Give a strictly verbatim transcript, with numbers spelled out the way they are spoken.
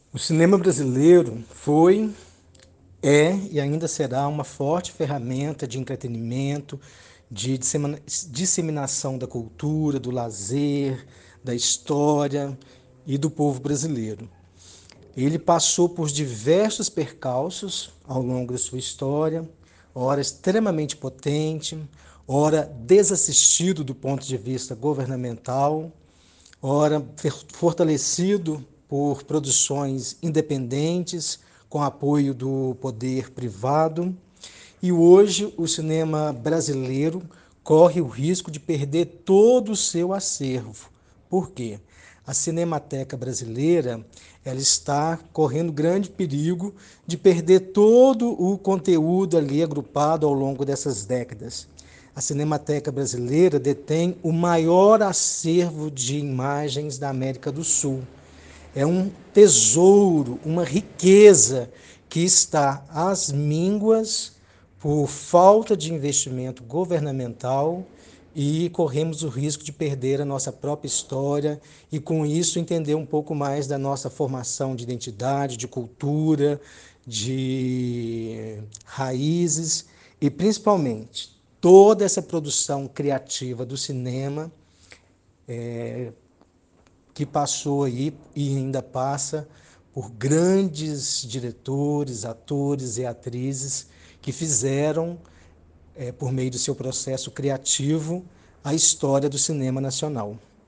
O cinema brasileiro foi, é e ainda será uma forte ferramenta de entretenimento, de disseminação da cultura, do lazer, da história e do povo brasileiro. Ele passou por diversos percalços ao longo da sua história, ora extremamente potente, ora desassistido do ponto de vista governamental, ora fortalecido por produções independentes, com apoio do poder privado. E hoje o cinema brasileiro corre o risco de perder todo o seu acervo. Por quê? A Cinemateca Brasileira ela está correndo grande perigo de perder todo o conteúdo ali agrupado ao longo dessas décadas. A Cinemateca Brasileira detém o maior acervo de imagens da América do Sul. É um tesouro, uma riqueza que está às mínguas por falta de investimento governamental e corremos o risco de perder a nossa própria história e, com isso, entender um pouco mais da nossa formação de identidade, de cultura, de raízes e, principalmente, toda essa produção criativa do cinema que passou aí e ainda passa por grandes diretores, atores e atrizes que fizeram, é, por meio do seu processo criativo, a história do cinema nacional.